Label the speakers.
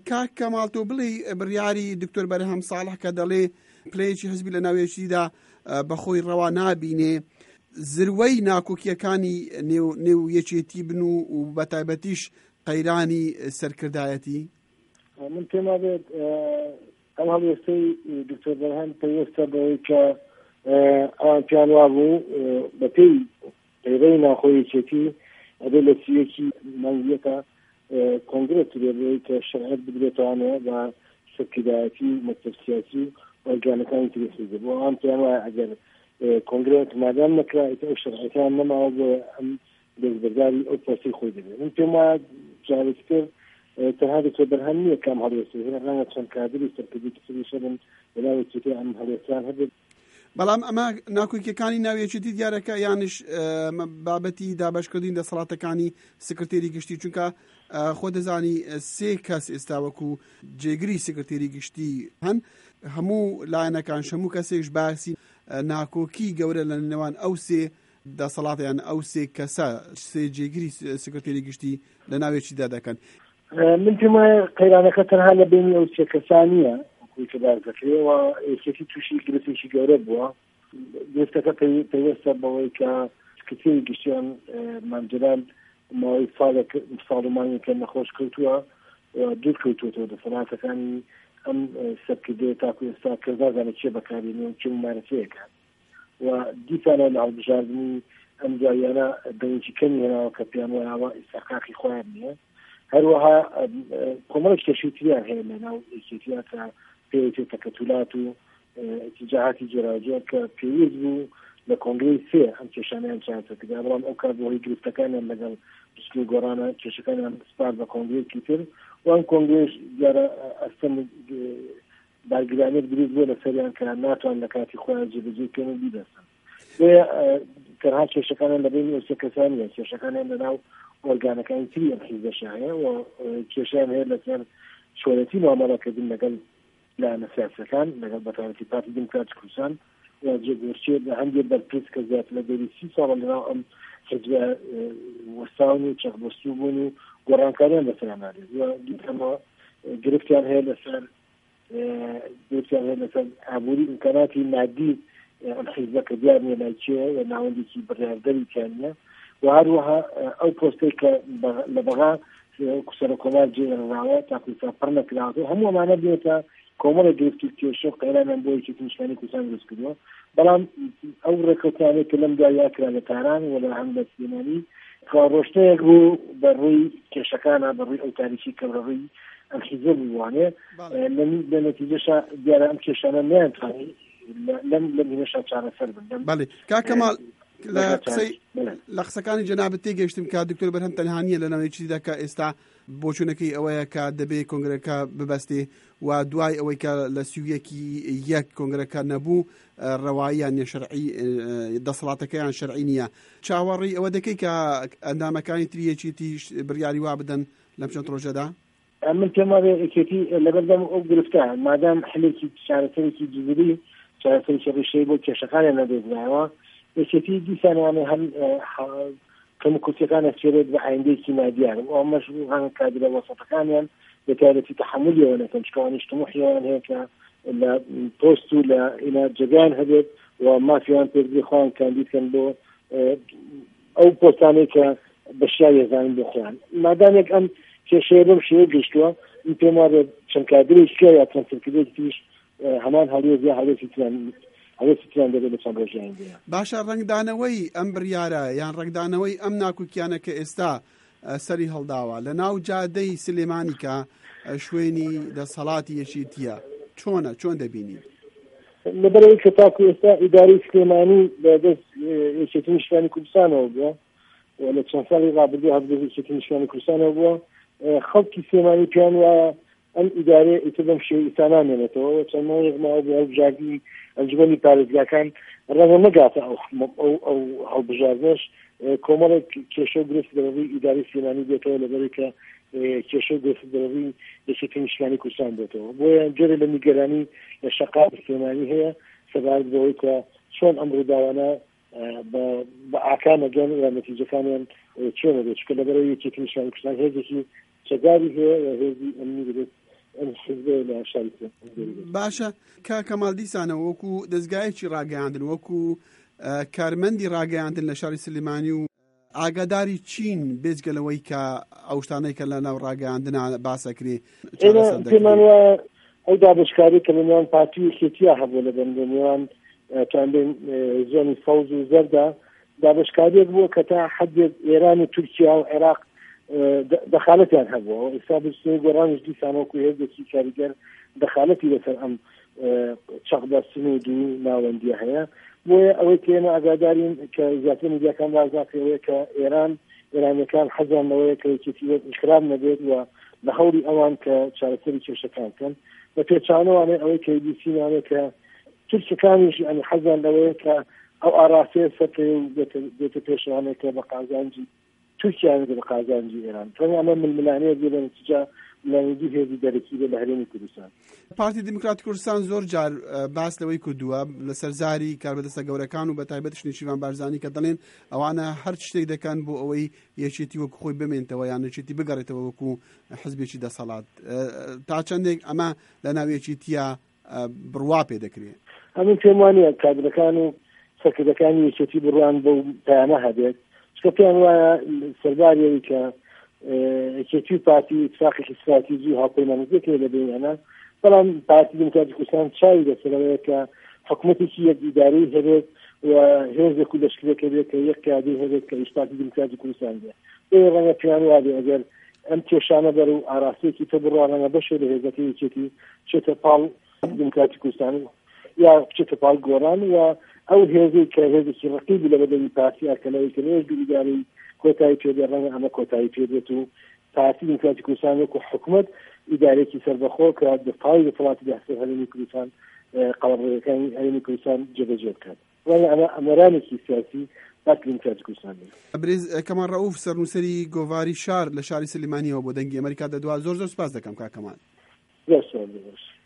Speaker 1: کاک کەماڵ تۆ بڵێ بڕیاری دکتۆر بەرهەم ساڵح کە دەڵێ پلەیەکی حزبی لە ناوێشیدا بەخۆی ڕەوا نابینێ زروەی ناکۆکیەکانی نێو یەکێتی بن و بەتایبەتیش قەیرانی سەرکردایەتی؟
Speaker 2: من پێما بێت ئەم هەڵوێستەی دکتۆر بەرهەم پێویستە بەوەی کە ئەوان پیان وابوو بە پێی پەیڕەوی ناخۆی یەکێتی ئەبێ لە سویەکی مانگیەکە کۆنگرێت بێت کە شەرعەت بدرێتوانەوە بە سەرکردایەتی مەکتەب سیاسی و ئۆرگانەکانی تری حیزب بۆ ئەوان پیان وایە ئەگەر کۆنگرێت مادام نەکرایەوە ئەو شەرعەتیان نەماوە بۆ ئەم دەستبەرداری ئەو پۆستی خۆی دەبێت. من پێم وایە جارێکتر تەنها دکتۆر بەرهەم نییە کام هەڵوێستی ڕەنگە چەند کادری سەرکردی کتری شەبن لەناوێکێتی ئەم هەڵوێستیان هەبێت.
Speaker 1: بەڵام ئەمە ناکۆکیەکانی ناوێچێتی دیارەکە یانش بابەتی دابەشکردنی دەسەڵاتەکانی سکرتێری گشتی، چونکە خۆ دەزانی سێ کەس ئێستا وەکو جێگری سکرتێری گشتی هەن، هەموو لایەنەکان هەموو کەسێکش باسی ناکۆکی گەورە لە نێوان ئەو سێ دەسەڵاتیان ئەو سێ کەسە سێ جێگری سکرتێری گشتی لە ناوێکیدا دەکەن.
Speaker 2: من پێم وایە قەیرانەکە تەنها لە بینی ئەو سێ کەسانیە کە بازەکرێەوە یەکێتی تووشی گرفتێکی گەورە بووە. گرفتەکە پێویستە بەوەی کە سکرتێری گشتیان مامجلال ماوەی ساڵمانێکە نەخۆش کەوتووە دوور کەوتوەوە دەسەڵاتەکانی ئەم سەرکردەیە تاکو ئێستا کردازانە چێ بەکارێنێ و چێ ممارەسەیەکە و دیسانە لە هەڵبژاردننی ئەم جایانە دەنگی کەمی هێناوە کە پێیان وایەوە ئێستاقاقی خۆیان نییە. هەروەها کۆمەڵێک کێشەیتریان هەیە لەناو یەکێتیە کە پێویستە تەکەتولات و اتجاهاتی جۆراوجۆر کە پێویست بوو لە کۆنگرەی سێ ئەم کێشانیان چارەسەرکرا، بەڵام ئەو کار بۆی گرفتەکانیان لەگەڵ پشتی گۆڕانە کێشەکانیان سپارد بە کۆنگرەیەکی تر و ئەم کۆنگرەش دیارە ئەستەم بارگرانێک دروست بووە لەسەریان کە ناتوان لە کاتی خۆیان جێبەجێکردن و بیدەستن. تەنها کێشەکانیان لە بینی ئەو سێ کەسانیە، کێشەکانیان لەناو ئۆرگانەکانی تری ئەم حیزبەشایە و کێشیان هەیە لەسەر شۆرەتی مامەڵەکردن لەگەڵ لایەنە سیاسەکان لەگەڵ بەتایبەتی پارتی دموکراتی کوردستان و جێگۆرچێت لە هەندێک بەرپرس کە زیاتر لە دەوری 30 ساڵە لەناو ئەم حیزبە وەستاون و چەقبەستوو بوون و گۆڕانکاریان لەسەریان نادێت و دیکەمەوە گرفتیان هەیە لەسەر ئابووری ئیمکاناتی مادی ئەم حیزبە کە دیار نیە لای چێە و ناوەندێکی بڕیاردەری تیانە و هەروەها ئەو پۆستەی کە لە بەغا سەرۆک کۆمار جێڕاوە تاکوتا پڕ نەکراوە هەموو ئەمانە بێتە کۆمەڵە گرفتی کێشە و قەیرانیان بۆ یەکێتی نیشتانی کوردستان دروست کردووە. بەڵام ئەو ڕێکەوتانێک کە لەم دوای کرا لە تاران و لە هەندە سلێمانی ڕۆشتەیەک بوو بەڕووی کێشەکانە بەڕووی ئەو تاریخی کە بەڕووی ئەم حیزبە بووانێ لە نەتیجەشە دیارە ئەم کێشانە نەیانتوانی لەم هینەشە چارەسەر بن.
Speaker 1: بەڵێ کاک کەماڵ لە قسەکانی جەنابەت تێگەیشتم کە دکتۆر بەرهەم تەنها نیە لە ناوێکیدا کە ئێستا بۆچوونەکەی ئەوەیە کە دەبێت کۆنگرەکە ببەستێ و دوای ئەوەی کە لە سویەکی یەک کۆنگرەکە نەبوو ڕەواییان نێشەرعی دەسەڵاتەکەیان شەرعی نییە. چاوەڕی ئەوە دەکەی کە ئەندامەکانی تریەکێتی بڕیاری وا بدەن لەم چەند ڕۆژەدا؟
Speaker 2: من پێما یەکێتی لەبەردەم ئەو گرفتە مادام حلێکی چارەسەرێکی جزری چارەسەری ڕێشەی بۆ کێشەکانیان نەدەزرایەوە یەکێتی دیسانوانێ هەم کەم کورسەکانە سێرێت بە ئایندەیەکی مادیان و ئەمەش هەنگ کادرە وەسەطەکانیان بەتایبەتی تەحمولیەوە نەکەن چکەوانیش تەموحیان هەیە کە لە پۆست و لە ئینا جێگان هەبێت و مافیان پێ خۆیان کاندیدکەن بۆ ئەو پۆستانەی کە بەشیای ێزانین بۆ خۆیان. مادامێک ئەم کێشەیە بەم شێوە گەیشتووە این پێم وایە چەند کادرێکە یا چەند سەرکردەیەکی تریش هەمان هەڵوێز یا هەڵوێزی تیان دەبێت لە چەند ڕۆژیان دێ.
Speaker 1: باشە ڕنگدانەوەی ئەم بڕیارە یان ڕنگدانەوەی ئەم ناکوکیانە کە ئێستا سەری هەڵداوە لە ناو جادەی سلێمانی کە شوێنی دەسەڵاتی یەکێتیە چۆن دەبینی؟
Speaker 2: لەبەرەوەی کە تاکو ئێستا ئیدارەی سلێمانی لە دەست یەکێتی نیشتیمانی کوردستانەوە بووە و لە چەند ساڵی ڕابردوو هەبدە یەکێتی نیشتیمانی کوردستانەوە بووە خەڵکی سلێمانی پیان وایە ئەم ئیدارە ئیتر بەم شێوەی ئیسانامێنێتەوە چەند ماوەیەک ماوە بۆ هەڵبژاردننی ئەنجومەنی پارێزگاکان ڕەنگە نەگاتە ئەو هەڵبژاردنەش کۆمەڵێک کێشە و گرفت بەڕووی ئیدارەی سلێمانی بێتەوە لەبەرەوەی کە کێشە و گرفت بەڕووی یەکێتی نیشتیمانی کوردستان بێتەوە بۆیە جۆرە لە نیگەرانی لە شەقام سلێمانی هەیە سەبارەت بەوەی کە چۆن ئەم ڕووداوانە بە ئاکامەگەن و نەتیجەکانیان چۆنە بێت چکە لەبەرەوەی یەکێتی نیشتیمانی کوردستان هێزێکی چەگاری هەیە هێزی ئەمنی دەبێت شاری
Speaker 1: باشە کا کەمال دیسانە وەکو دەستگایەکی ڕاگەیاندن وەکو کارمەندی ڕاگەیاندن لە شاری سلێمانی و ئاگاداری چین بێجگەلەوەی کە ئەو شتانەی کە لە ناو ڕاگەیاندنە باسەکرێ
Speaker 2: پێمان وایە ئەو دابشکاری کە لە نێوان پارتی و یەکێتیە هەبوو لە نێوان چەندین زۆنی فەوز و زەردا دابشکاریەک بووە کە تا حەدێک ئێران و تورکیا و عێراق دەخالەتیان هەبووە ئێستا بستنی گۆڕانش دیسانەوەکو هێزێکی کاریگەر دەخالەتی لەسەر ئەم چەقدەستن و دوو ناوەندیە هەیە بۆیە ئەوەی کە ئێمە ئاگادارین کە زیاتر میدیاکان بازاکەوەیە کە ئێرانیەکان حەزانەوەیە کە یەکێتیەک خراب نەبێت و لە هەوڵی ئەوان کە چارەسەری کێشەکان بکەن بە پێچانەوانێ ئەوەی کە بیسینانێت کە تورکەکانیش ئەنی حەزان لەوەیە کە ئەو ئاراسەیە سەرکەی و دێتە پێشەوانێت کە بە قازانجی تورکیا بە قازانجی ئێران تەنیا ئەمە ململانەیە بێ لە نتیجە لەنێدی هێزی دەرەکی بێ لە هەرێمی کوردستان
Speaker 1: پارتی دموکراتی کوردستان زۆر جار باس لەوەی کردووە لە سەرزاری کاربەدەستە گەورەکان و بە تایبەت شنیشیوان بارزانانی کە دەڵێن ئەوانە هەر شتێک دەکەن بۆ ئەوەی یەکێتی وەکو خۆی بمێنتەوە یان یەکێتی بگەڕێتەوە وەکو حزبێکی دەسەڵات تا چەندێک ئەمە لە ناو یەکێتیە بڕوا پێ دەکرێت
Speaker 2: ئەمن پێم وانە کابرەکان و سەرکردەکانی یەکێتی بڕوان بۆ پەیامە هەبێت چکە پێیان وایە سەرداریەوەی کە یەکێتی و پارتی ئیتفاقێکی استراتیژی و هاوپەیمانیەکێ لە بینەنە بەڵام پارتی دموکراتی کوردستان چاوی لەسەرەوەیە کە حکوومەتێکی یەک ئیداری هەبێت و هێزێک و لەشکرێکە بێت کە یەک کادی هەبێت کە پارتی دموکراتی کوردستان بێت ڕەنگە پێیان وابێ ئەگەر ئەم کێشانە بەر و ئاراسەیەکی تە بڕوانەوە بەشێ لە هێزەکەی یەکێتی چێتە پاڵ دموکراتی کوردستان یا بچێتە پاڵ گۆڕان و ئەو هێزی کە هێزێکی ڕقیبی لە بەدەمی پارتیا کە لەوەی کە هێز ئیداری کۆتایی پێدێ ڕەنگە ئەمە کۆتایی پێدێت و پارتی دموکراتی کوردستان وەکو حکوومەت ئیدارێکی سەربەخۆ کە دەفاعی دەسەڵاتی دەهستی هەرێمی کوردستان قەڵەبڕەکانی هەرێمی کوردستان جێبەجێ بکات وەنە ئەمە ئەمەرانێکی سیاسی پارتی دموکراتی کوردستان
Speaker 1: برێز کەمال ڕەوف سەرنووسەری گۆڤاری شار لە شاری سلێمانیەوە بۆ دەنگی ئەمریکا دەدوا زۆر سوپاس دەکەم کاکەمان
Speaker 2: زۆر سپاس